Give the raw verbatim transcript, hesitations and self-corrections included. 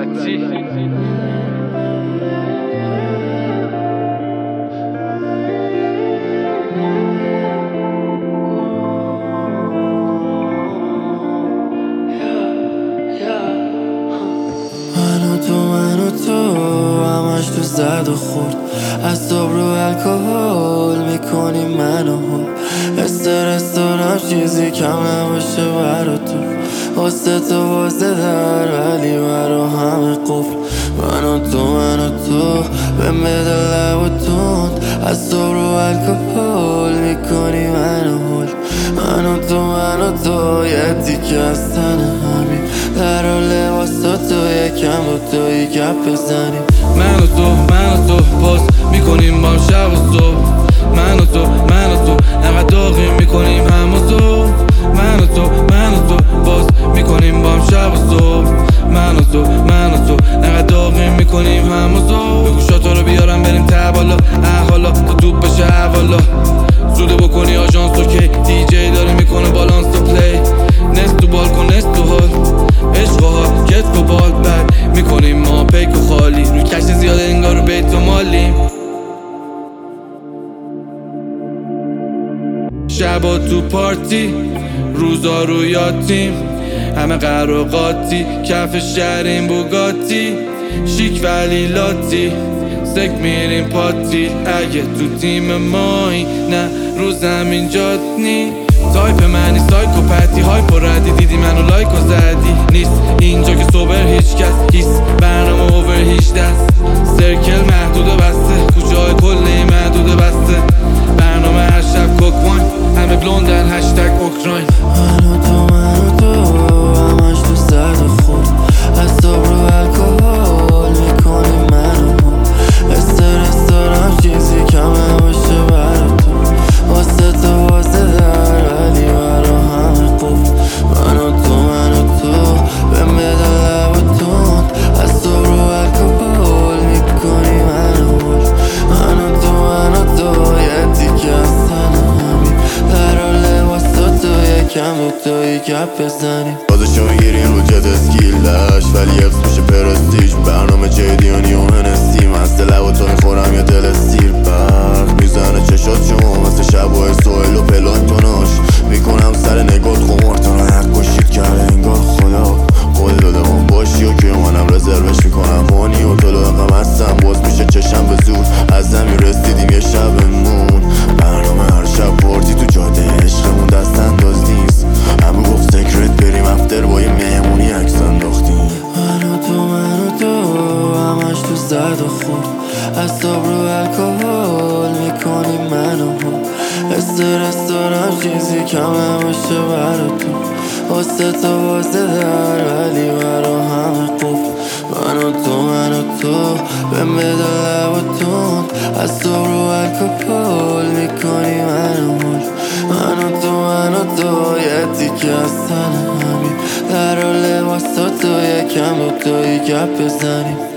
صورتی. من و تو من و تو همش تو زد و خورد، از صبح رو الکل میکنی منو هول. استرس دارم چیزی کم نباشه برا تو، واسه تو واسه در ولی برا همه قفل. من و تو من و تو به بده لب و تند، از صبح رو الکل میکنی منو هول. من و تو من و تو یه تیکه از تن همین، در و لباسا تو یکم با توی گپ بزنیم. من و تو من و تو باز میکنیم با شب و صبح. من و تو من و تو انقدر داغیم میکنیم هم و تو. من و تو من و تو باز میکنیم با شب و صبح. من و تو من و تو انقدر داغیم میکنیم هم و تو. بگو شاتا رو بیارم بریم ته بالا، اه حالا تا توپ بشه حوالا. زوده بکنی آژانس اوکی، دی جی داره میکنه بالانس تو پلی. نست تو بالکن نست تو حال، عشق و حال کتف و بال بد میکنیم ما پیک و خالی. روی کشت زیاده انگار رو بیت و مالیم. شبا تو پارتی روزا رو یاتیم، همه قراقاتی کف شهرین بوگاتی. شیک ولی لاتی سک میریم پاتی، اگه تو تیم مایی نه رو زمین جات نی. تایپ منی سایکوپتی هایپ و ردی، دیدی منو لایک و زدی. نیست اینجا که صبر هیچ کس، هیس برنامه اوور هیچ دست. سرکل محدود و بسته، کوچه های کلی محدود و بسته. برنامه هر شب کوکوان، همه بلوندن هشتگ اوکراین. من و تو من و تو همش تو زد و خورد، از صبح رو الکل میکنی منو هول. استرس دارم چیزی کم نباشه برا تو، واسه تو واسه در ولی برا همه قفل. من و تو من و تو به بده لب و تند، از صبح رو الکل میکنی منو هول. من و تو من و تو یه تیکه از تن همین، در و لباسا تو یکم با توی گپ بزنیم. بازشو میگیرین رو جد اسکیلش، ولی حفظ میشه پرستیج. برنامه جیدیانی و هنستی، مسته لب و تو میخورم یا دل سیر. برق میزنه چشات شما مثل شبای سویل و پلانتوناش. میکنم سر نگات خمار تا رو حق باشید کرده انگار خدا. خود داده من باشی و که منم رزروش میکنم هانی و طلوع غم هستم. باز میشه چشم به زور، از زمین رسیدیم یه شبمون. برنامه هر شب پارتی تو جاده عشقمون، دست انداز نیست. همه گفت سکرت بریم افتر با یه مهمونی عکس انداختیم. من و تو من و تو همش تو زد و خورد، از صبح رو الکل میکنی منو هول. استرس دارم چیزی کم نباشه برا تو، واسه تو واسه در ولی برا همه قفل. من و تو من و تو به بده لب و تند، از صبح رو الکل میکنی منو هول. من و تو من و تو یه تیکه از تن همین، در و لباسا تو یکم با توی گپ بزنیم.